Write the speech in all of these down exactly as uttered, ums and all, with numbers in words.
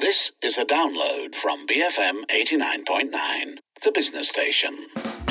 This is a download from B F M eighty-nine point nine, the business station.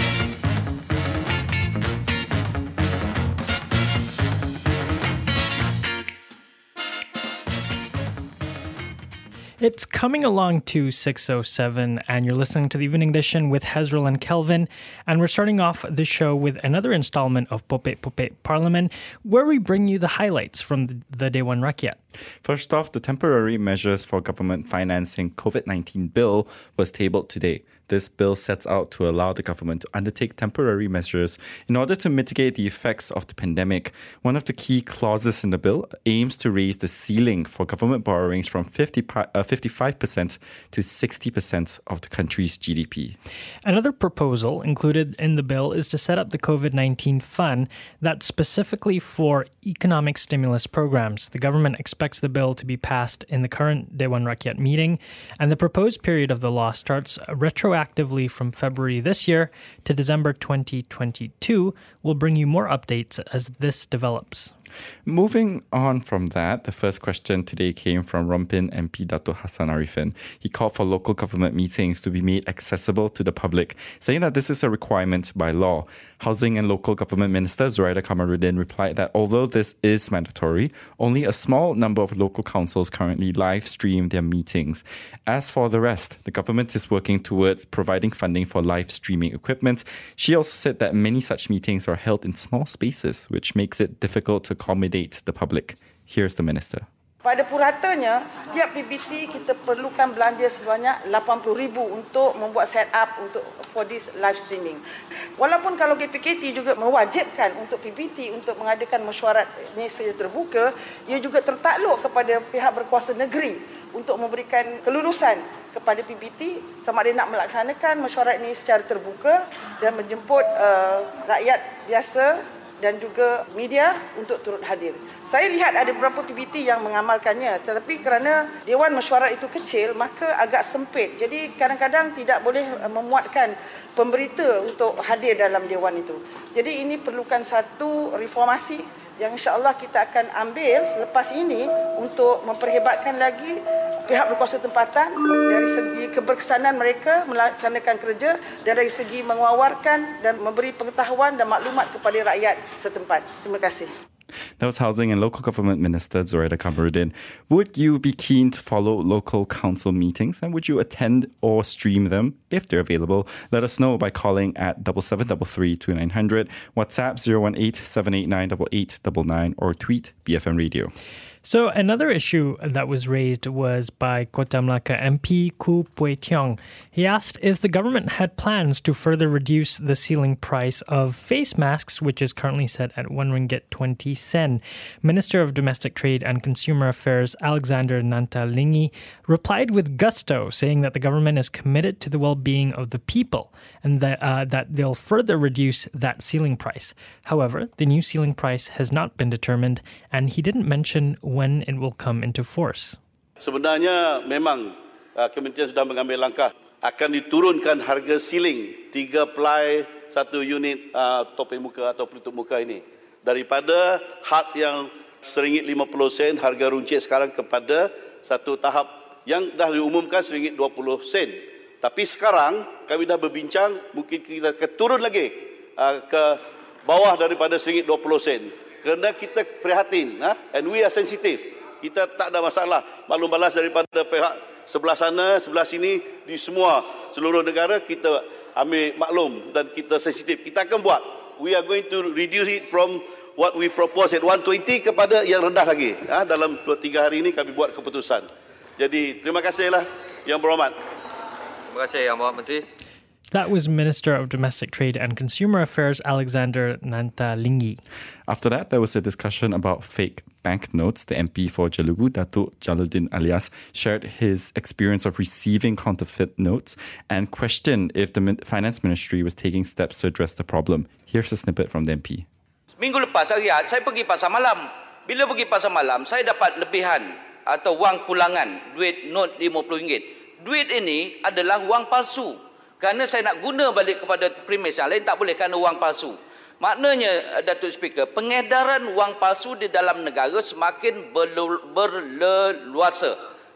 It's coming along to six oh seven, and you're listening to the Evening Edition with Hezril and Kelvin. And we're starting off the show with another installment of Popek Popek Parlimen, where we bring you the highlights from the, the Dewan Rakyat. First off, the temporary measures for government financing COVID nineteen bill was tabled today. This bill sets out to allow the government to undertake temporary measures in order to mitigate the effects of the pandemic. One of the key clauses in the bill aims to raise the ceiling for government borrowings from fifty, uh, fifty-five percent to sixty percent of the country's G D P. Another proposal included in the bill is to set up the COVID nineteen fund that's specifically for economic stimulus programs. The government expects the bill to be passed in the current Dewan Rakyat meeting, and the proposed period of the law starts retroactively Actively from February this year to December twenty twenty-two. We'll bring you more updates as this develops. Moving on from that, the first question today came from Rompin M P Dato' Hassan Arifin. He called for local government meetings to be made accessible to the public, saying that this is a requirement by law. Housing and Local Government Minister Zuraida Kamaruddin replied that although this is mandatory, only a small number of local councils currently live stream their meetings. As for the rest, the government is working towards providing funding for live streaming equipment. She also said that many such meetings are held in small spaces, which makes it difficult to accommodate the public. Here's the minister. Pada puratanya, setiap P B T kita perlukan belanja sebanyak lapan puluh ribu untuk membuat set up untuk for this live streaming. Walaupun kalau G P K T juga mewajibkan untuk P B T untuk mengadakan mesyuarat ini secara terbuka, ia juga tertakluk kepada pihak berkuasa negeri untuk memberikan kelulusan kepada P B T sama ada nak melaksanakan mesyuarat ini secara terbuka dan menjemput uh, rakyat biasa dan juga media untuk turut hadir. Saya lihat ada beberapa P B T yang mengamalkannya, tetapi kerana Dewan Mesyuarat itu kecil, maka agak sempit. Jadi kadang-kadang tidak boleh memuatkan pemberita untuk hadir dalam Dewan itu. Jadi ini perlukan satu reformasi yang insya-Allah kita akan ambil selepas ini untuk memperhebatkan lagi pihak berkuasa tempatan dari segi keberkesanan mereka melaksanakan kerja dan dari segi mengawarkan dan memberi pengetahuan dan maklumat kepada rakyat setempat. Terima kasih. That was Housing and Local Government Minister Zuraida Kamaruddin. Would you be keen to follow local council meetings, and would you attend or stream them if they're available? Let us know by calling at seven seven three three two nine zero zero, WhatsApp zero one eight seven eight nine eight eight nine nine, or tweet B F M Radio. So another issue that was raised was by Kota Melaka M P Khoo Pui Tiong. He asked if the government had plans to further reduce the ceiling price of face masks, which is currently set at one ringgit twenty sen. Minister of Domestic Trade and Consumer Affairs Alexander Nantalingi replied with gusto, saying that the government is committed to the well-being of the people and that uh, that they'll further reduce that ceiling price. However, the new ceiling price has not been determined, and he didn't mention when it will come into force. Sebenarnya memang uh, Kementerian sudah mengambil langkah akan diturunkan harga ceiling tiga ply satu unit uh, topeng muka atau pelitup muka ini daripada had yang seringgit lima puluh sen harga runcit sekarang kepada satu tahap yang dah diumumkan seringgit dua puluh sen. Tapi sekarang kami dah berbincang mungkin kita akan turun lagi uh, ke bawah daripada seringgit dua puluh sen. Kerana kita prihatin, ha? And we are sensitive. Kita tak ada masalah maklum balas daripada pihak sebelah sana, sebelah sini, di semua seluruh negara kita ambil maklum dan kita sensitif. Kita akan buat. We are going to reduce it from what we propose at one twenty kepada yang rendah lagi. Ha? Dalam dua tiga hari ini kami buat keputusan. Jadi terima kasihlah Yang Berhormat. Terima kasih Yang Berhormat Menteri. That was Minister of Domestic Trade and Consumer Affairs Alexander Nantalingi. After that, there was a discussion about fake banknotes. The M P for Jalugu, Datuk Jaluddin Alias, shared his experience of receiving counterfeit notes and questioned if the Finance Ministry was taking steps to address the problem. Here's a snippet from the M P. Minggu lepas hari Ahad, saya pergi pasar malam. Bila pergi pasar malam, saya dapat lebihan atau wang pulangan, duit not lima puluh ringgit. Duit ini adalah wang palsu. Kerana saya nak guna balik kepada premis yang lain, tak boleh kerana wang palsu. Maknanya, Datuk Speaker, pengedaran wang palsu di dalam negara semakin berleluasa.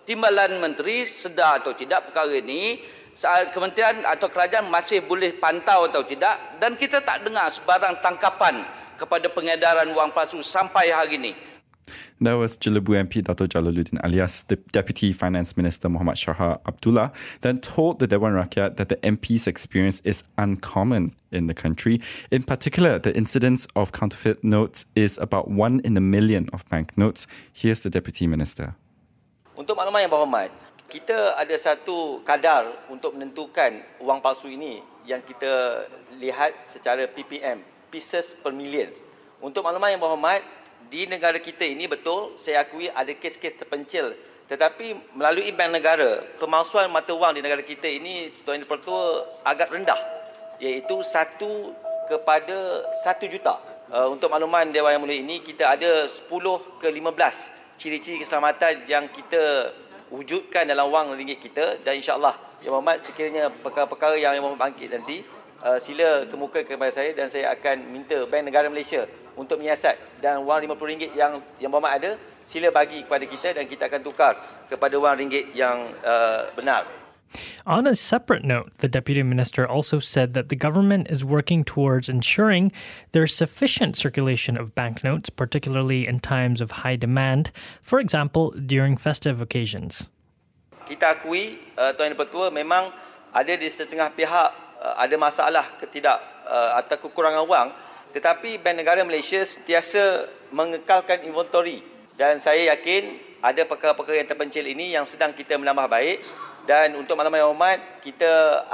Timbalan Menteri sedar atau tidak perkara ini, kementerian atau kerajaan masih boleh pantau atau tidak, dan kita tak dengar sebarang tangkapan kepada pengedaran wang palsu sampai hari ini. That was Jelebu M P Dato' Jalaluddin alias the Deputy Finance Minister Muhammad Shahar Abdullah, then told the Dewan Rakyat that the M P's experience is uncommon in the country. In particular, the incidence of counterfeit notes is about one in a million of banknotes. Here's the Deputy Minister. Untuk makluman yang berhormat, kita ada satu kadar untuk menentukan wang palsu ini yang kita lihat secara P P M, pieces per million. Untuk makluman yang berhormat, di negara kita ini betul, saya akui ada kes-kes terpencil. Tetapi melalui bank negara, pemalsuan mata wang di negara kita ini, Tuan Yang Dipertua, agak rendah. Iaitu satu kepada satu juta. Uh, untuk makluman Dewan Yang Mulia ini, kita ada sepuluh ke lima belas ciri-ciri keselamatan yang kita wujudkan dalam wang ringgit kita. Dan insyaAllah, Yang Berhormat, sekiranya perkara-perkara yang Yang Berhormat bangkit nanti, uh, sila kemukakan kepada saya dan saya akan minta Bank Negara Malaysia untuk menyiasat, dan wang lima puluh ringgit yang Yang Berhormat ada, sila bagi kepada kita dan kita akan tukar kepada wang ringgit yang uh, benar. On a separate note, the Deputy Minister also said that the government is working towards ensuring there's sufficient circulation of banknotes, particularly in times of high demand, for example, during festive occasions. Kita akui, uh, Tuan Yang Dipertua, memang ada di setengah pihak uh, ada masalah ketidak uh, atau kekurangan wang. Tetapi Bank Negara Malaysia sentiasa mengekalkan inventory, dan saya yakin ada perkara-perkara yang terpencil ini yang sedang kita menambah baik. Dan untuk makluman yang hormat, kita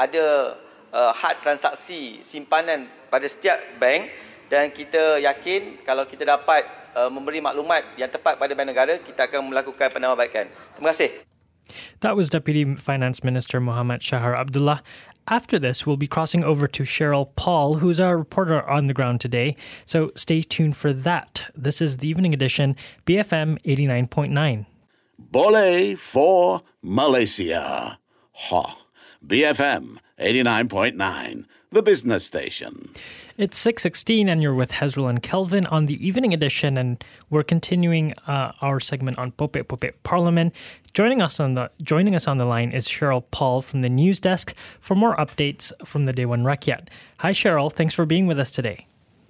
ada uh, had transaksi simpanan pada setiap bank, dan kita yakin kalau kita dapat uh, memberi maklumat yang tepat pada Bank Negara, kita akan melakukan penambahbaikan. Terima kasih. That was Deputy Finance Minister Muhammad Shahar Abdullah. After this, we'll be crossing over to Cheryl Paul, who's our reporter on the ground today. So stay tuned for that. This is the Evening Edition, B F M eighty-nine point nine. Boleh for Malaysia. Ha. B F M eighty-nine point nine, the business station. It's six sixteen and you're with Hezrul and Kelvin on the Evening Edition, and we're continuing uh, our segment on Pope Pope Parliament. Joining us on the joining us on the line is Cheryl Paul from the news desk for more updates from the Dewan Rakyat. Hi Cheryl, thanks for being with us today.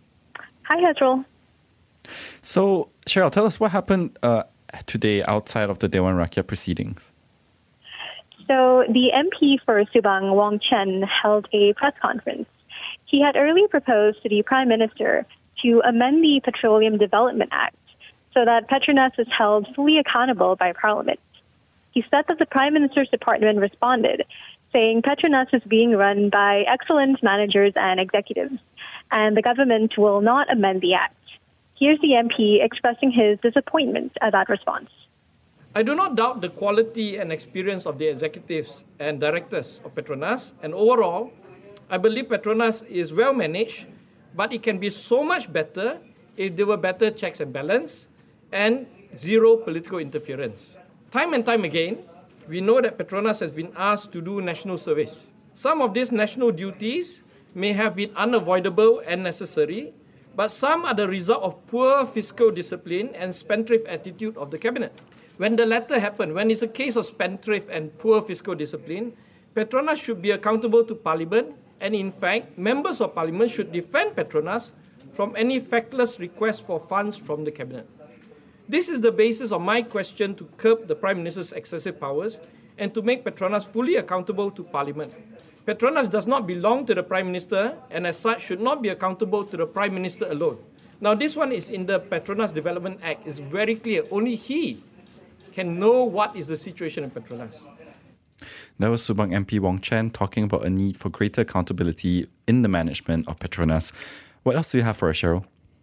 Hi Hezrul. So Cheryl, tell us what happened uh, today outside of the Dewan Rakyat proceedings. So the M P for Subang, Wong Chen, held a press conference. He had earlier proposed to the Prime Minister to amend the Petroleum Development Act so that Petronas is held fully accountable by Parliament. He said that the Prime Minister's department responded, saying Petronas is being run by excellent managers and executives, and the government will not amend the act. Here's the M P expressing his disappointment at that response. I do not doubt the quality and experience of the executives and directors of Petronas, and overall, I believe Petronas is well managed, but it can be so much better if there were better checks and balance and zero political interference. Time and time again, we know that Petronas has been asked to do national service. Some of these national duties may have been unavoidable and necessary, but some are the result of poor fiscal discipline and spendthrift attitude of the cabinet. When the latter happen, when it's a case of spendthrift and poor fiscal discipline, Petronas should be accountable to Parliament, and in fact, members of Parliament should defend Petronas from any feckless request for funds from the cabinet. This is the basis of my question to curb the Prime Minister's excessive powers and to make Petronas fully accountable to Parliament. Petronas does not belong to the Prime Minister and as such should not be accountable to the Prime Minister alone. Now this one is in the Petronas Development Act. It's very clear. Only he can know what is the situation in Petronas. That was Subang M P Wong Chen talking about a need for greater accountability in the management of Petronas. What else do you have for us, Cheryl?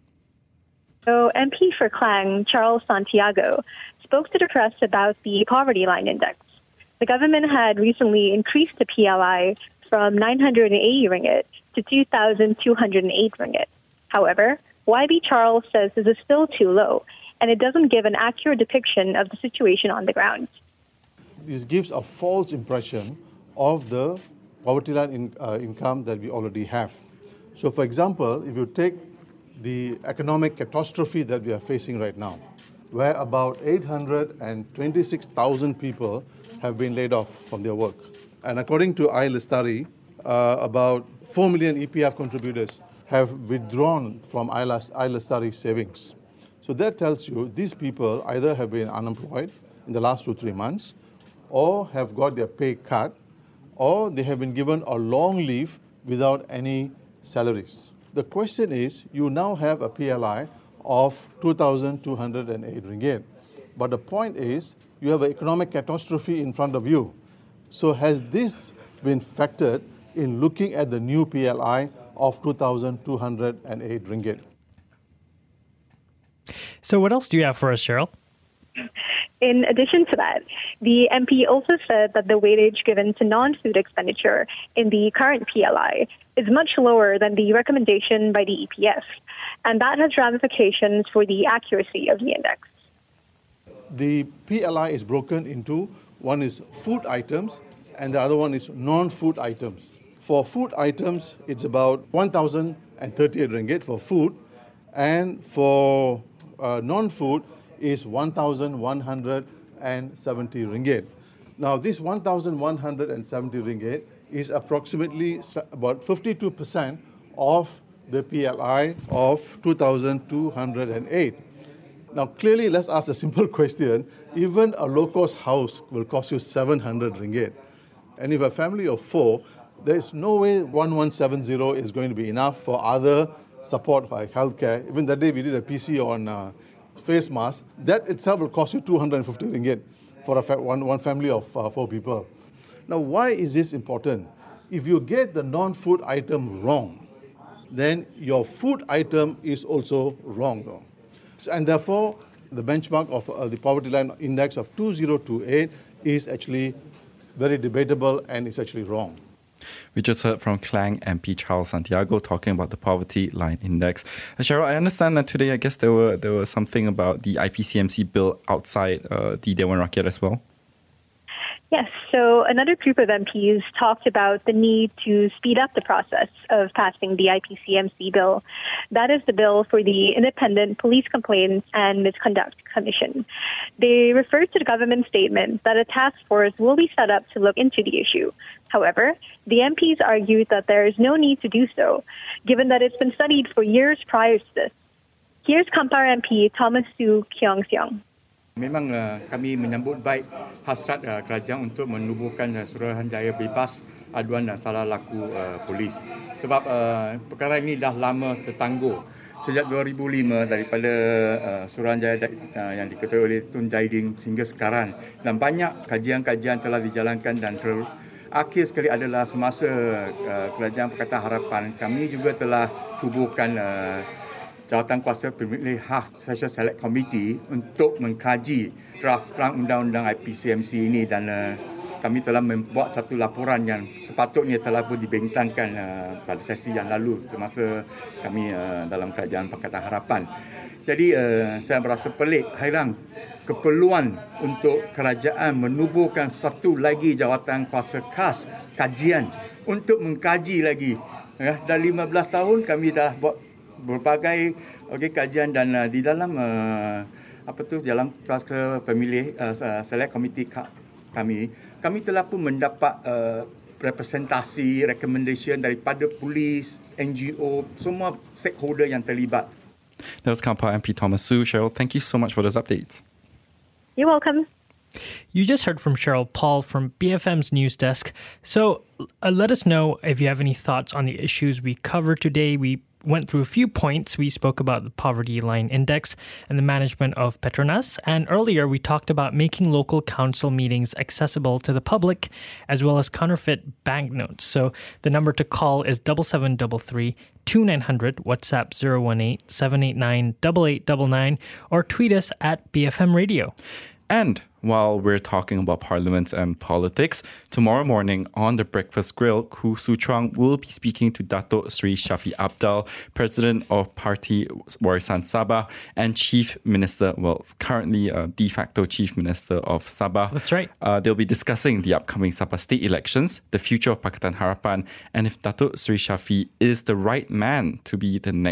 So M P for Klang, Charles Santiago, spoke to the press about the poverty line index. The government had recently increased the P L I from nine hundred eighty ringgit to two thousand two hundred eight ringgit. However, Y B Charles says this is still too low, and it doesn't give an accurate depiction of the situation on the ground. This gives a false impression of the poverty line in, uh, income that we already have. So, for example, if you take the economic catastrophe that we are facing right now, where about eight hundred twenty-six thousand people have been laid off from their work. And according to iLestari, uh, about four million E P F contributors have withdrawn from iLestari savings. So that tells you these people either have been unemployed in the last two, three months, or have got their pay cut, or they have been given a long leave without any salaries. The question is, you now have a P L I of two thousand two hundred eight ringgit. But the point is, you have an economic catastrophe in front of you. So has this been factored in looking at the new P L I of two thousand two hundred eight ringgit? So what else do you have for us, Cheryl? In addition to that, the M P also said that the weightage given to non-food expenditure in the current P L I is much lower than the recommendation by the E P F, and that has ramifications for the accuracy of the index. The P L I is broken into, one is food items and the other one is non-food items. For food items, it's about one thousand thirty-eight ringgit for food, and for uh, non-food is one thousand one hundred seventy ringgit. Now, this one thousand one hundred seventy ringgit is approximately about fifty-two percent of the P L I of two thousand two hundred eight. Now, clearly, let's ask a simple question. Even a low-cost house will cost you seven hundred ringgit. And if a family of four, there is no way one one seven zero is going to be enough for other support like healthcare. Even that day we did a P C on uh, face mask. That itself will cost you two hundred fifty ringgit for a fa- one, one family of uh, four people. Now, why is this important? If you get the non-food item wrong, then your food item is also wrong. Though. So, and therefore, the benchmark of uh, the poverty line index of two thousand twenty-eight is actually very debatable and it's actually wrong. We just heard from Klang M P Charles Santiago talking about the poverty line index. Uh, Cheryl, I understand that today, I guess there were there was something about the I P C M C bill outside uh, the Dewan Rakyat as well. Yes, so another group of M Ps talked about the need to speed up the process of passing the I P C M C bill. That is the bill for the Independent Police Complaints and Misconduct Commission. They referred to the government statement that a task force will be set up to look into the issue. However, the M Ps argued that there is no need to do so, given that it's been studied for years prior to this. Here's Kampar M P Thomas Su Keong Seong. Memang uh, kami menyambut baik hasrat uh, kerajaan untuk menubuhkan uh, Suruhanjaya bebas aduan dan salah laku uh, polis. Sebab uh, perkara ini dah lama tertangguh. Sejak dua ribu lima daripada uh, Suruhanjaya uh, yang diketuai oleh Tun Jaiding sehingga sekarang. Dan banyak kajian-kajian telah dijalankan dan ter- akhir sekali adalah semasa uh, Kerajaan Pakatan Harapan. Kami juga telah tubuhkan uh, Jawatan Kuasa Pemilih Hak Special Select Committee untuk mengkaji draft rang undang-undang I P C M C ini dan uh, kami telah membuat satu laporan yang sepatutnya telah pun dibentangkan uh, pada sesi yang lalu semasa kami uh, dalam Kerajaan Pakatan Harapan. Jadi uh, saya berasa pelik, hairan keperluan untuk kerajaan menubuhkan satu lagi jawatan kuasa khas kajian untuk mengkaji lagi. Ya, dah lima belas tahun kami dah buat berbagai okay, kajian dan uh, di dalam uh, apa tu dalam kuasa pemilih uh, select committee kami kami telah pun mendapat uh, representasi recommendation daripada polis, N G O, semua stakeholder yang terlibat. That was Kampar M P Thomas Su. Cheryl, thank you so much for those updates. You're welcome. You just heard from Cheryl Paul from B F M's news desk. So uh, let us know if you have any thoughts on the issues we covered today. We went through a few points. We spoke about the poverty line index and the management of Petronas. And earlier, we talked about making local council meetings accessible to the public, as well as counterfeit banknotes. So the number to call is seven seven three three, two nine zero zero, WhatsApp zero one eight, seven eight nine, eight eight nine nine, or tweet us at B F M Radio. And while we're talking about parliament and politics, tomorrow morning on The Breakfast Grill, Khoo Su Chuang will be speaking to Dato' Sri Shafi Abdal, President of Parti Warisan Sabah and Chief Minister, well, currently uh, de facto Chief Minister of Sabah. That's right. Uh, they'll be discussing the upcoming Sabah state elections, the future of Pakatan Harapan, and if Dato' Sri Shafi is the right man to be the next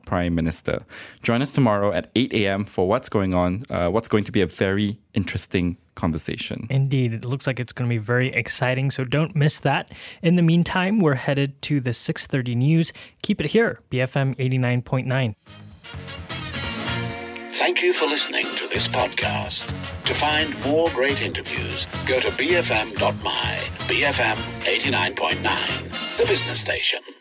Prime Minister. Join us tomorrow at eight a.m. for what's going on, uh, what's going to be a very interesting conversation. Indeed. It looks like it's going to be very exciting, so don't miss that. In the meantime, we're headed to the six thirty news. Keep it here, B F M eighty-nine point nine. Thank you for listening to this podcast. To find more great interviews, go to b f m dot m y. B F M eighty-nine point nine, the business station.